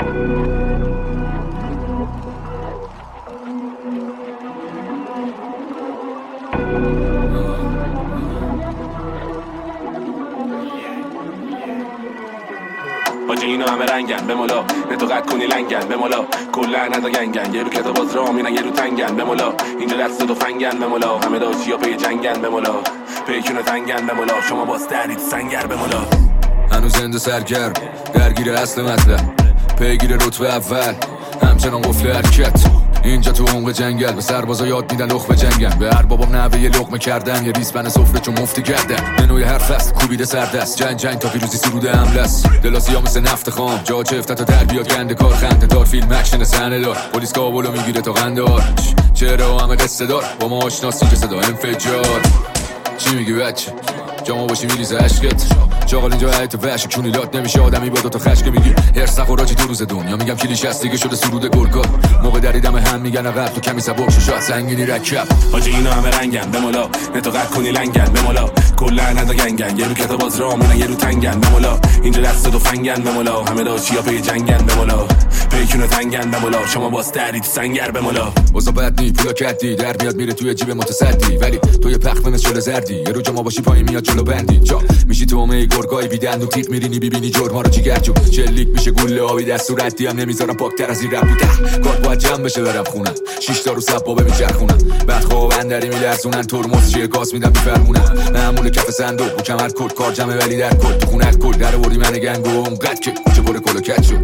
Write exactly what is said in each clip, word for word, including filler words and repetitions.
باجه اینا همه رنگن به مولا نتو قد کنی لنگن به مولا کلا ندا گنگن یه رو کتاب باز را میرن یه رو تنگن به مولا اینجا دست دو فنگن به مولا همه داشتی ها پی جنگن به مولا پیکونه تنگن به مولا شما باز درید سنگر به مولا هنوز زنده سرگرم درگیر اصل مطلب پیگیر رتبه اول همچنان قفل حرکت اینجا تو عمق جنگل به سربازا یاد میدن لخ به جنگن به هر بابام نوه یه لقمه کردن یه ریز بن سفره چون مفتی کردن منوی هر فصل کوبیده سردست جنگ جنگ تا پیروزی سروده حمله است دلاسی ها مثل نفت خام جا چفته تا در بیاد گنده کار خنده دار فیلم اکشن صحنه دار پلیس کابلو میگیره تا قندار چهره همه قصه دار با ما آشناسی که صدا انفجار چی میگی بچه جامو باشی میریزه عشقت چاقال اینجا حیط وحش کونیلات نمیشه آدمی با دوتا خشک میگی هرس نخور راجی دو روز دنیا میگم کلیش هست دیگه شده سرود گرگا موقع دریدم هم میگن عقب تو کمی سبک شو شاید سنگینی رکب حاجی اینا همه رنگن به مولا نتو قد کنی لنگن به مولا کلا ندا گنگن یه رو کتاب باز را میرن یه رو تنگن به مولا اینجا دست دو فنگن به مولا همه داشتی ها پی جنگن به مولا پیکونه تنگن به مولا شما باز درید سنگر به مولا وزا بد نی پولا کدی در میاد میره توی جیب متصدی ولی تو یه پخ من شل زردی یه رو جما باشی پای میاد جلو بندی جا میشی تو اومه گرگای بیدن و تیغ میرینی ببینی جرما رو جیگرجو چلیک میشه گوله آبی دست و ردی هم نمیذارم پاکتر از این رب بوده کار باید جمع بشه برم خونم شیش تا رو سبابه میچرخونم بعد خواب اندری میلرزونن ترمز چیه گاز میدم میفرمونم معمول کف صندوق و کمر کد کار جمع ولی در کد تو خونه کل در آوردی من گنگو اونقدر که کوچه پر کلو کج شد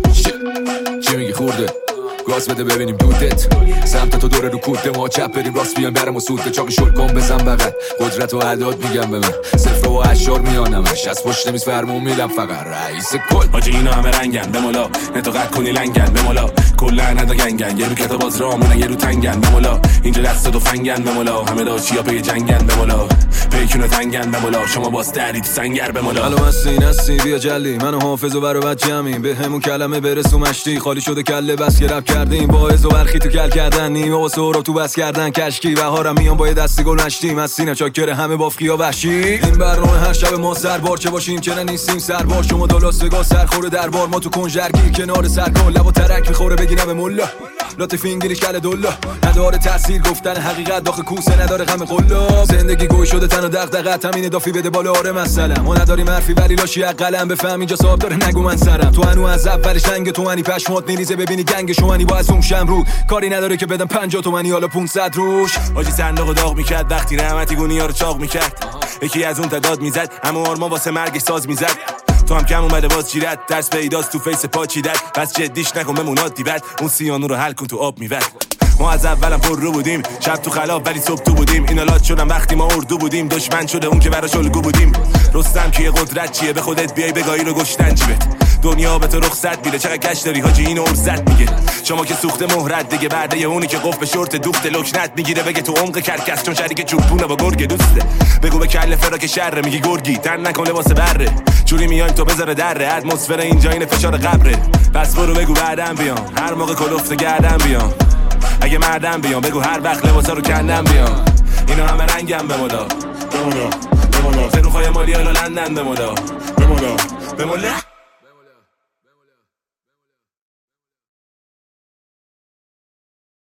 چی میگی خورده گاز بده ببینیم دودت سمت تو دوره رو کوده ما چپ بریم راست بیان برم و سوده چاقی شل کن بزن بغل قدرت و عداد میگم به من صفر و اشار میانمش از پشت میز فرمون میدم فقط رئیس کل حاجی اینا همه رنگن به مولا نتو قد کنی لنگن به مولا کلا ندا گنگن یه رو کتاب باز را میرن یه رو تنگن به مولا اینجا دست دو فنگن به مولا همه داشتی ها پی جنگن به مولا پیکونه تنگن به مولا شما باز درید سنگر به مولا الو مستی نستی بیا جلی منو حافظ و برو بچ جمعیم به همون کلمه برسو مشتی خالی شده کله بس که رپ کردیم با از و برخی تو کل کردن نیمه و سهراب تو بس کردن کشکی بهارم میام با دستی گل نشتیم از سینه چاکر همه بافقیا وحشی این برنامه هر شب ما سربار چه باشیم چه نیستیم سربار شما دلاستگاه سرخور دربار ما تو کنجرگی کنار سرکار لب و ترک میخوره بگیرم مولا لطف انگلیش کله دولا نداره تاثیر گفتن حقیقت داخل کوسه نداره غم قلاب زندگی گوی شده تن و دغدغه همین دافی بده بالا آره مثلا ما نداریم حرفی ولی لاشی قلم بفهم اینجا صاحب داره نگو من سرم تو انو از اولش رنگ تو منی پشمات میریزه ببینی گنگ شوانی با از اون شمرو کاری نداره که بدم پنجاه تومانی حالا پانصد روش حاجی صندوق داغ میکرد وقتی رحمتی گونیا رو چاق میکرد یکی از اون تعداد میزد اما آرما واسه مرگش ساز میزد تو هم کم اومده باز چیرت درس پیداست تو فیس پا چیدت بس جدیش نکن بمونات دیوت اون سیانو رو حل کن تو آب میوت ما از اولم پر رو بودیم شب تو خلاب ولی صبح تو بودیم اینا لات شدن وقتی ما اردو بودیم دشمن شده اون که براش الگو بودیم رستم کیه قدرت چیه به خودت بیای بگاهی رو گشتن جیبت دنیا به تو رخصت میده چقدر گشت داری حاجی اینو ارزت میگه شما که سوخته مهرت دیگه بعده اونی که قف به شورت دوخت لکنت میگیره بگه تو عمق کرکس چون شریک چوبونه با گرگ دوسته بگو به کله فراک شر میگی گرگی تن نکنه واسه بره جوری میایم تو بذاره دره اتمسفر اینجا این فشار قبره پس برو بگو بعدم بیام هر موقع کلفت گردم بیام اگه مردم بیام بگو هر وقت لباسا رو کندم بیام اینا همه رنگم به مولا به مولا به مولا سنوخای مالی حالا لندن به مولا به مولا به مولا